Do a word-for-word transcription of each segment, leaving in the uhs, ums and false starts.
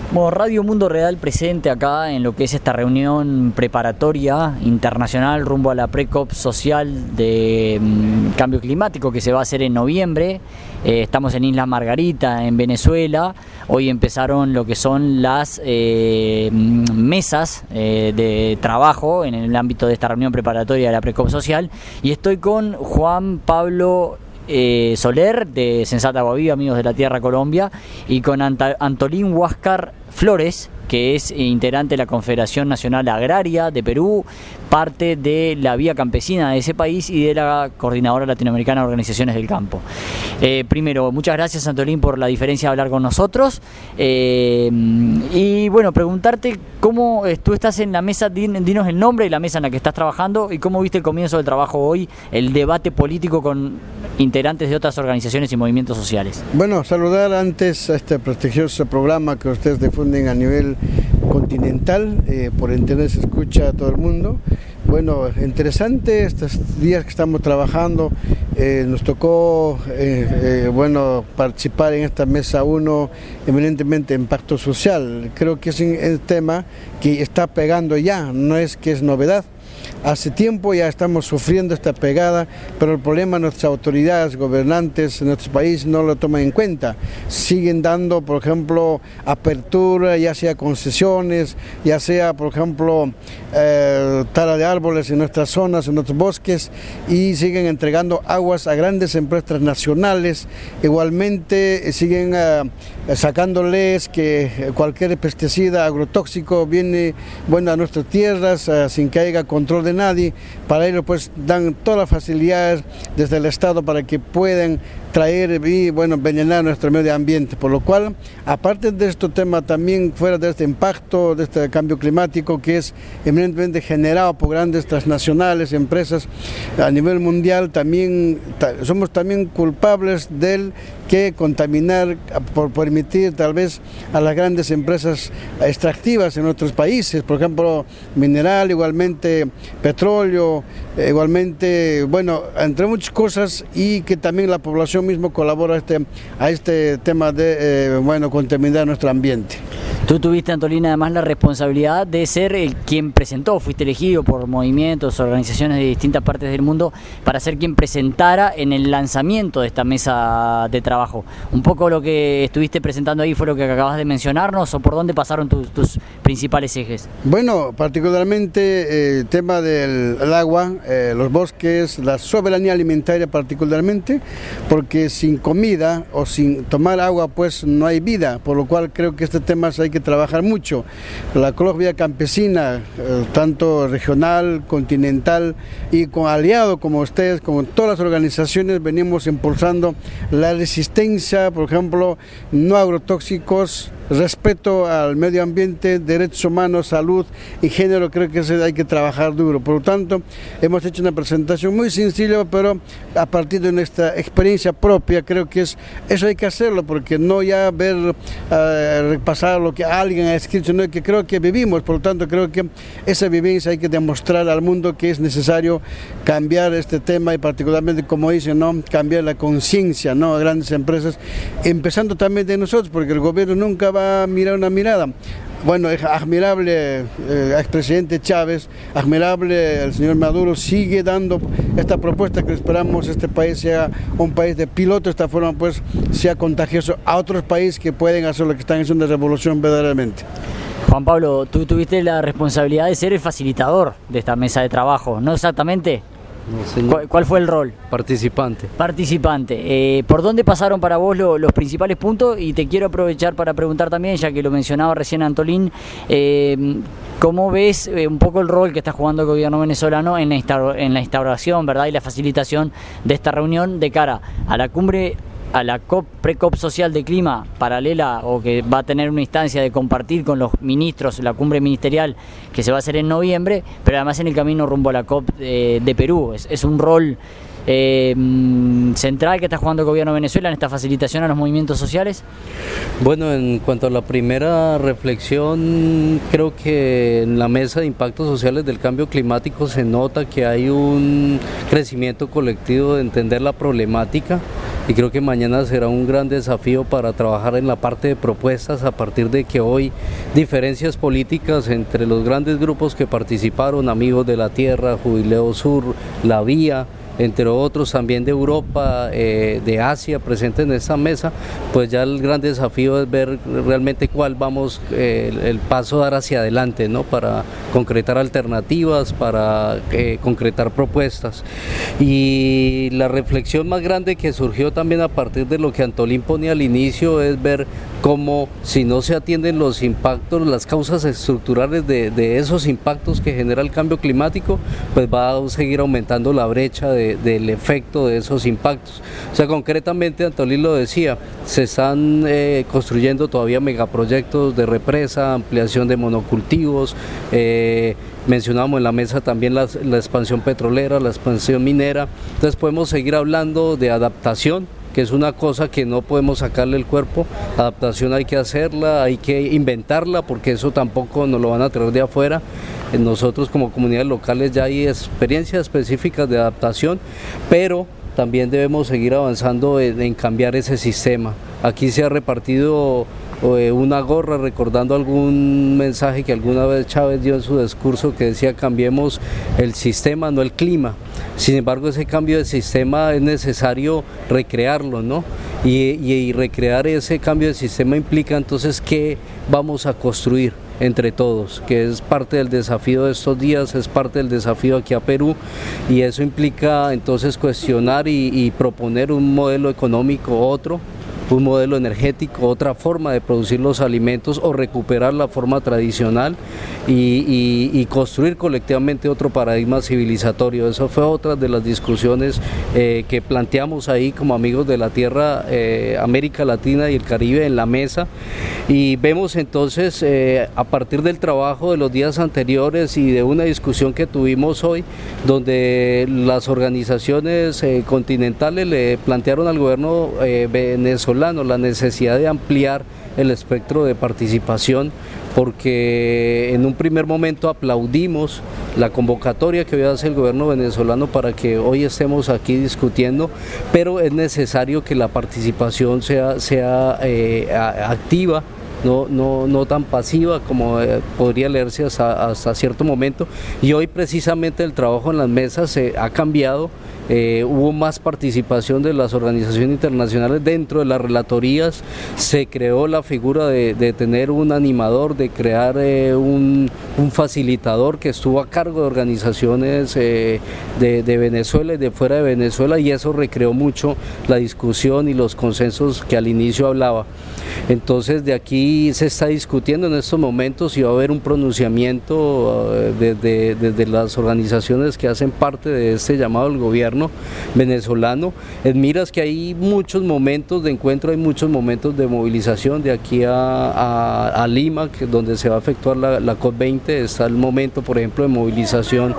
Bueno, Radio Mundo Real presente acá en lo que es esta reunión preparatoria internacional rumbo a la Pre-COP social de um, cambio climático que se va a hacer en noviembre. Eh, estamos en Isla Margarita, en Venezuela. Hoy empezaron lo que son las eh, mesas eh, de trabajo en el ámbito de esta reunión preparatoria de la Pre-COP social. Y estoy con Juan Pablo Eh, Soler, de Sensata Agua Viva, Amigos de la Tierra Colombia, y con Ant- Antolín Huáscar Flores, que es integrante de la Confederación Nacional Agraria de Perú, parte de la Vía Campesina de ese país y de la Coordinadora Latinoamericana de Organizaciones del Campo. Eh, primero, muchas gracias, Antolín, por la diferencia de hablar con nosotros. Eh, y bueno, preguntarte cómo eh, tú estás en la mesa, din, dinos el nombre de la mesa en la que estás trabajando y cómo viste el comienzo del trabajo hoy, el debate político con integrantes de otras organizaciones y movimientos sociales. Bueno, saludar antes a este prestigioso programa que ustedes difunden a nivel continental, eh, por internet se escucha a todo el mundo. Bueno, interesante estos días que estamos trabajando, eh, nos tocó eh, eh, bueno, participar en esta mesa uno, eminentemente impacto social. Creo que es un, un tema que está pegando ya, no es que es novedad. Hace tiempo ya estamos sufriendo esta pegada, pero el problema nuestras autoridades, gobernantes en nuestro país no lo toman en cuenta. Siguen dando, por ejemplo, apertura, ya sea concesiones, ya sea, por ejemplo, eh, tala de árboles en nuestras zonas, en nuestros bosques, y siguen entregando aguas a grandes empresas transnacionales. Igualmente siguen eh, sacándoles que cualquier pesticida agrotóxico viene bueno a nuestras tierras eh, sin que haya control de nadie. Para ello pues dan todas las facilidades desde el Estado para que puedan traer y bueno, envenenar nuestro medio ambiente, por lo cual, aparte de este tema, también fuera de este impacto, de este cambio climático que es eminentemente generado por grandes transnacionales, empresas a nivel mundial, también somos también culpables del que contaminar por permitir tal vez a las grandes empresas extractivas en otros países, por ejemplo, mineral, igualmente petróleo, igualmente, bueno, entre muchas cosas, y que también la población mismo colabora a este, a este tema de eh, bueno, contaminar nuestro ambiente. Tú tuviste, Antolín, además la responsabilidad de ser el quien presentó, fuiste elegido por movimientos, organizaciones de distintas partes del mundo para ser quien presentara en el lanzamiento de esta mesa de trabajo. Un poco lo que estuviste presentando ahí fue lo que acabas de mencionarnos, o por dónde pasaron tus, tus principales ejes. Bueno, particularmente el eh, tema del el agua, eh, los bosques, la soberanía alimentaria particularmente, porque sin comida o sin tomar agua pues no hay vida, por lo cual creo que este tema hay que trabajar mucho. La Colombia campesina, eh, tanto regional, continental y con aliados como ustedes, como todas las organizaciones, venimos impulsando la resistencia, por ejemplo, no agrotóxicos, respeto al medio ambiente, derechos humanos, salud y género. Creo que hay que trabajar duro. Por lo tanto, hemos hecho una presentación muy sencilla, pero a partir de nuestra experiencia propia, creo que es, eso hay que hacerlo, porque no ya ver, uh, repasar lo que alguien ha escrito, sino que creo que vivimos. Por lo tanto, creo que esa vivencia hay que demostrar al mundo que es necesario cambiar este tema, y particularmente, como dicen, ¿no?, cambiar la conciencia, ¿no?, a grandes empresas, empezando también de nosotros, porque el gobierno nunca va a mirar una mirada. Bueno, es admirable el eh, expresidente Chávez, admirable el señor Maduro, sigue dando esta propuesta que esperamos este país sea un país de piloto, de esta forma pues sea contagioso a otros países que pueden hacer lo que están haciendo de revolución verdaderamente. Juan Pablo, tú tuviste la responsabilidad de ser el facilitador de esta mesa de trabajo, ¿no exactamente? No, ¿Cuál, ¿Cuál fue el rol? Participante. Participante. Eh, ¿Por dónde pasaron para vos lo, los principales puntos? Y te quiero aprovechar para preguntar también, ya que lo mencionaba recién Antolín, eh, ¿cómo ves eh, un poco el rol que está jugando el gobierno venezolano en la, instaur en la instauración, ¿verdad?, y la facilitación de esta reunión de cara a la cumbre, a la COP, Pre-COP social de clima paralela, o que va a tener una instancia de compartir con los ministros la cumbre ministerial que se va a hacer en noviembre, pero además en el camino rumbo a la COP eh, de Perú? Es, es un rol eh, central que está jugando el gobierno de Venezuela en esta facilitación a los movimientos sociales. Bueno, en cuanto a la primera reflexión, creo que en la mesa de impactos sociales del cambio climático se nota que hay un crecimiento colectivo de entender la problemática y creo que mañana será un gran desafío para trabajar en la parte de propuestas a partir de que hoy diferencias políticas entre los grandes grupos que participaron, Amigos de la Tierra, Jubileo Sur, La Vía, entre otros también de Europa, eh, de Asia, presentes en esta mesa, pues ya el gran desafío es ver realmente cuál vamos, eh, el, el paso a dar hacia adelante, ¿no? Para concretar alternativas, para eh, concretar propuestas. Y la reflexión más grande que surgió también a partir de lo que Antolín ponía al inicio es ver cómo si no se atienden los impactos, las causas estructurales de, de esos impactos que genera el cambio climático, pues va a seguir aumentando la brecha de, del efecto de esos impactos. O sea, concretamente, Antolín lo decía, se están eh, construyendo todavía megaproyectos de represa, ampliación de monocultivos, eh, mencionábamos en la mesa también la, la expansión petrolera, la expansión minera. Entonces podemos seguir hablando de adaptación, que es una cosa que no podemos sacarle el cuerpo. Adaptación hay que hacerla, hay que inventarla, porque eso tampoco nos lo van a traer de afuera. Nosotros como comunidades locales ya hay experiencias específicas de adaptación, pero también debemos seguir avanzando en, en cambiar ese sistema. Aquí se ha repartido eh, una gorra recordando algún mensaje que alguna vez Chávez dio en su discurso que decía: cambiemos el sistema, no el clima. Sin embargo, ese cambio de sistema es necesario recrearlo, ¿no? Y, y, y recrear ese cambio de sistema implica entonces qué vamos a construir entre todos, que es parte del desafío de estos días, es parte del desafío aquí a Perú, y eso implica entonces cuestionar y, y proponer un modelo económico otro, un modelo energético, otra forma de producir los alimentos o recuperar la forma tradicional y, y, y construir colectivamente otro paradigma civilizatorio. Eso fue otra de las discusiones eh, que planteamos ahí como Amigos de la Tierra, eh, América Latina y el Caribe en la mesa, y vemos entonces eh, a partir del trabajo de los días anteriores y de una discusión que tuvimos hoy, donde las organizaciones eh, continentales le plantearon al gobierno eh, venezolano la necesidad de ampliar el espectro de participación, porque en un primer momento aplaudimos la convocatoria que hoy hace el gobierno venezolano para que hoy estemos aquí discutiendo, pero es necesario que la participación sea, sea eh, activa, No, no, no tan pasiva como eh, podría leerse hasta, hasta cierto momento, y hoy precisamente el trabajo en las mesas se ha cambiado. Eh, hubo más participación de las organizaciones internacionales dentro de las relatorías, se creó la figura de, de tener un animador, de crear eh, un, un facilitador que estuvo a cargo de organizaciones eh, de, de Venezuela y de fuera de Venezuela, y eso recreó mucho la discusión y los consensos que al inicio hablaba. Entonces de aquí se está discutiendo en estos momentos si va a haber un pronunciamiento uh, desde, desde las organizaciones que hacen parte de este llamado del gobierno venezolano. En miras que hay muchos momentos de encuentro, hay muchos momentos de movilización de aquí a, a, a Lima, que es donde se va a efectuar la, la COP veinte. Está el momento, por ejemplo, de movilización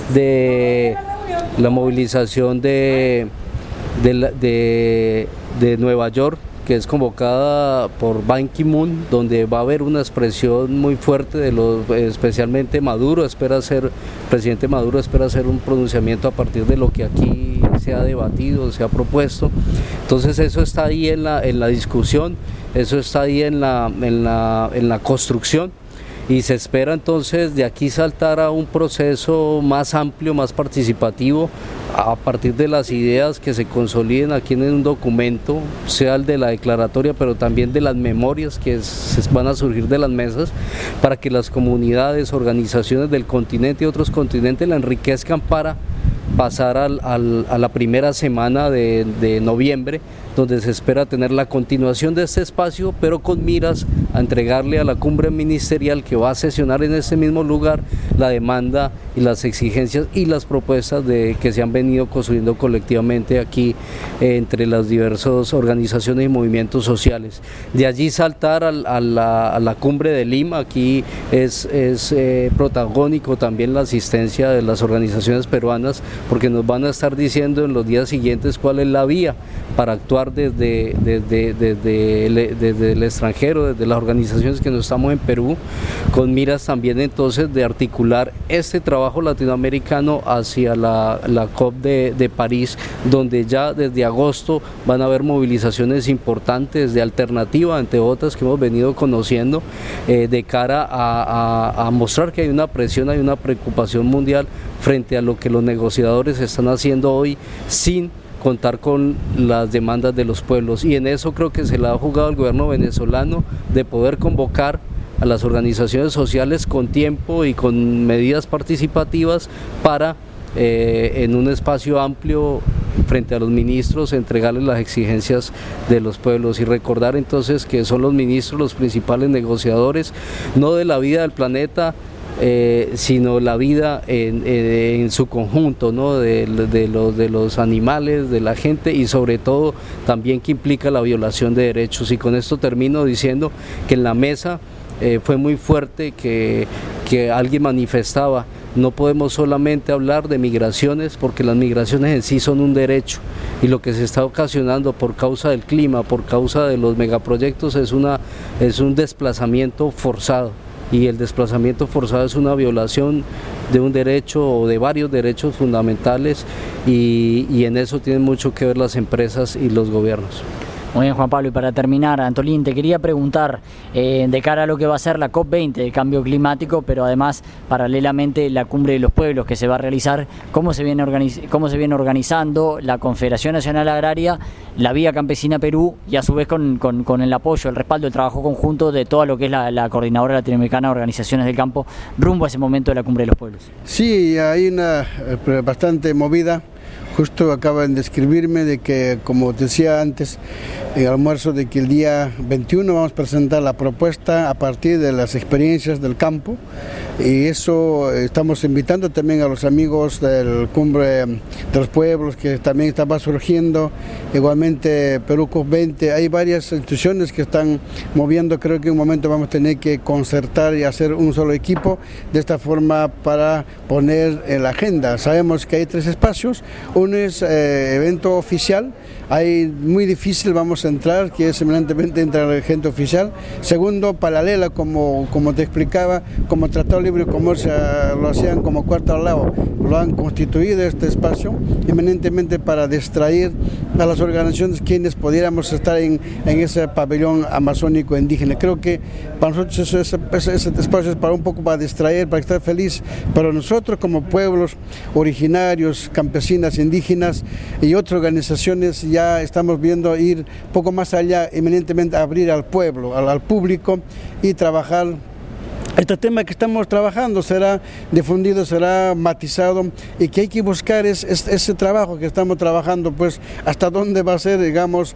de la movilización de, de, de, de Nueva York, que es convocada por Ban Ki-moon, donde va a haber una expresión muy fuerte de los, especialmente Maduro, espera ser, presidente Maduro espera hacer un pronunciamiento a partir de lo que aquí se ha debatido, se ha propuesto. Entonces eso está ahí en la, en la discusión, eso está ahí en la, en la, en la construcción, y se espera entonces de aquí saltar a un proceso más amplio, más participativo, a partir de las ideas que se consoliden aquí en un documento, sea el de la declaratoria, pero también de las memorias que se van a surgir de las mesas, para que las comunidades, organizaciones del continente y otros continentes la enriquezcan para pasar al, al, a la primera semana de, de noviembre, donde se espera tener la continuación de este espacio, pero con miras a entregarle a la cumbre ministerial que va a sesionar en este mismo lugar la demanda y las exigencias y las propuestas de, que se han venido construyendo colectivamente aquí eh, entre las diversas organizaciones y movimientos sociales. De allí saltar a, a, la, a la cumbre de Lima, aquí es, es eh, protagónico también la asistencia de las organizaciones peruanas, porque nos van a estar diciendo en los días siguientes cuál es la vía para actuar actuar desde, desde, desde, el, desde el extranjero, desde las organizaciones que no estamos en Perú, con miras también entonces de articular este trabajo latinoamericano hacia la, la COP de, de París, donde ya desde agosto van a haber movilizaciones importantes de alternativa, entre otras que hemos venido conociendo, eh, de cara a, a, a mostrar que hay una presión, hay una preocupación mundial frente a lo que los negociadores están haciendo hoy sin contar con las demandas de los pueblos, y en eso creo que se la ha jugado el gobierno venezolano, de poder convocar a las organizaciones sociales con tiempo y con medidas participativas para eh, en un espacio amplio frente a los ministros entregarles las exigencias de los pueblos, y recordar entonces que son los ministros los principales negociadores, no de la vida del planeta, Eh, sino la vida en, en, en su conjunto, ¿no? de, de, los, de los animales, de la gente, y sobre todo también que implica la violación de derechos. Y con esto termino diciendo que en la mesa eh, fue muy fuerte que, que alguien manifestaba: no podemos solamente hablar de migraciones, porque las migraciones en sí son un derecho, y lo que se está ocasionando por causa del clima, por causa de los megaproyectos, es, una, es un desplazamiento forzado. Y el desplazamiento forzado es una violación de un derecho o de varios derechos fundamentales, y, y en eso tienen mucho que ver las empresas y los gobiernos. Muy bien, Juan Pablo, y para terminar, Antolín, te quería preguntar eh, de cara a lo que va a ser la COP veinte de cambio climático, pero además paralelamente la cumbre de los pueblos que se va a realizar, ¿cómo se viene, organiz- cómo se viene organizando la Confederación Nacional Agraria, la Vía Campesina Perú, y a su vez con, con, con el apoyo, el respaldo, el trabajo conjunto de todo lo que es la, la Coordinadora Latinoamericana de Organizaciones del Campo rumbo a ese momento de la cumbre de los pueblos? Sí, hay una eh, bastante movida. Justo acaban de escribirme de que, como decía antes, en el almuerzo, de que el día veintiuno vamos a presentar la propuesta a partir de las experiencias del campo, y eso estamos invitando también a los amigos del Cumbre de los Pueblos, que también estaba surgiendo, igualmente Perú COP veinte, hay varias instituciones que están moviendo. Creo que en un momento vamos a tener que concertar y hacer un solo equipo, de esta forma para poner en la agenda. Sabemos que hay tres espacios. Uno es eh, evento oficial, ahí muy difícil vamos a entrar, que es eminentemente entrar la gente oficial. Segundo, paralela, como, como te explicaba, como Tratado de Libre Comercio lo hacían como cuarto al lado, lo han constituido este espacio eminentemente para distraer a las organizaciones quienes pudiéramos estar en, en ese pabellón amazónico indígena. Creo que para nosotros eso, ese, ese espacio es para un poco para distraer, para estar feliz, pero nosotros como pueblos originarios, campesinas, indígenas y otras organizaciones ya estamos viendo ir poco más allá, eminentemente abrir al pueblo, al, al público, y trabajar. Este tema que estamos trabajando será difundido, será matizado, y que hay que buscar es, es, ese trabajo que estamos trabajando, pues hasta dónde va a ser, digamos,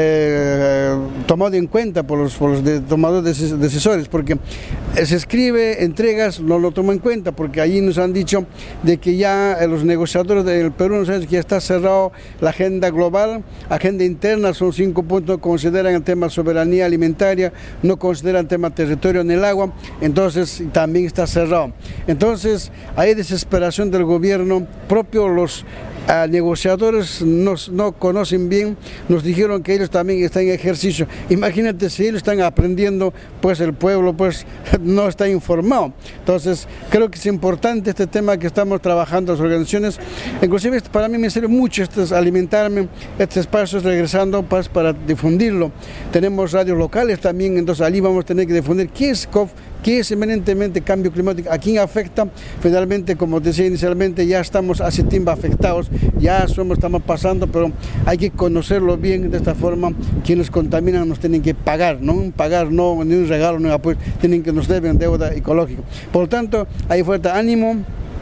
eh, tomado en cuenta por los, por los de, tomadores decisores, porque se escribe, entregas, no lo toman en cuenta, porque allí nos han dicho de que ya los negociadores del Perú nos han dicho que ya está cerrado la agenda global, agenda interna, son cinco puntos, consideran el tema soberanía alimentaria, no consideran el tema territorio en el agua, entonces también está cerrado. Entonces hay desesperación del gobierno propio. Los a negociadores nos, no conocen bien, nos dijeron que ellos también están en ejercicio. Imagínate, si ellos están aprendiendo, pues el pueblo pues no está informado. Entonces creo que es importante este tema que estamos trabajando las organizaciones. Inclusive para mí me sirve mucho esto, es alimentarme, este espacio es regresando pues, para difundirlo. Tenemos radios locales también, entonces allí vamos a tener que difundir qué es C O P, qué es eminentemente cambio climático, a quién afecta. Finalmente, como decía inicialmente, ya estamos hace tiempo afectados, ya somos, estamos pasando, pero hay que conocerlo bien. De esta forma, quienes contaminan nos tienen que pagar, no pagar, no ni un regalo, ni un apoyo, tienen que nos deben deuda ecológica. Por lo tanto, hay fuerte ánimo.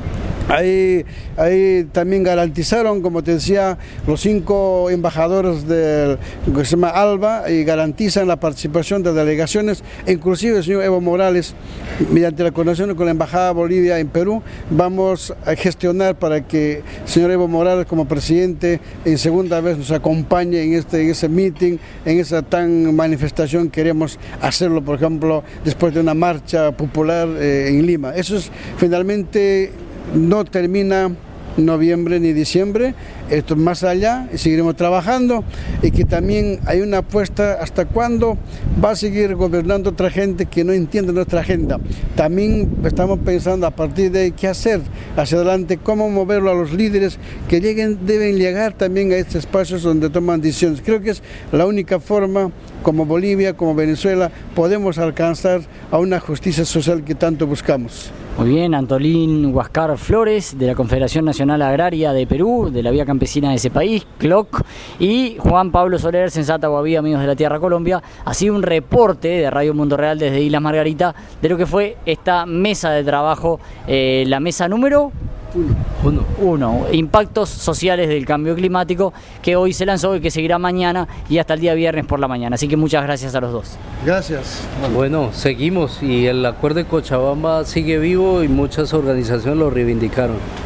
Ahí, ahí también garantizaron, como te decía, los cinco embajadores del que se llama ALBA, y garantizan la participación de delegaciones, inclusive el señor Evo Morales, mediante la coordinación con la Embajada de Bolivia en Perú, vamos a gestionar para que el señor Evo Morales como presidente en segunda vez nos acompañe en este en ese meeting, en esa tan manifestación. Queremos hacerlo, por ejemplo, después de una marcha popular eh, en Lima. Eso es finalmente. No termina noviembre ni diciembre, esto más allá, y seguiremos trabajando, y que también hay una apuesta hasta cuándo va a seguir gobernando otra gente que no entiende nuestra agenda. También estamos pensando a partir de qué hacer hacia adelante, cómo moverlo a los líderes que lleguen, deben llegar también a estos espacios donde toman decisiones. Creo que es la única forma, como Bolivia, como Venezuela, podemos alcanzar a una justicia social que tanto buscamos. Muy bien, Antolín Huáscar Flores, de la Confederación Nacional Agraria de Perú, de la Vía Campesina de ese país, C L O C, y Juan Pablo Soler, Sensata Guaví, Amigos de la Tierra Colombia. Ha sido un reporte de Radio Mundo Real desde Islas Margarita de lo que fue esta mesa de trabajo, eh, la mesa número Uno. Uno. Impactos sociales del cambio climático, que hoy se lanzó y que seguirá mañana y hasta el día viernes por la mañana. Así que muchas gracias a los dos. Gracias. Bueno, seguimos y el acuerdo de Cochabamba sigue vivo y muchas organizaciones lo reivindicaron.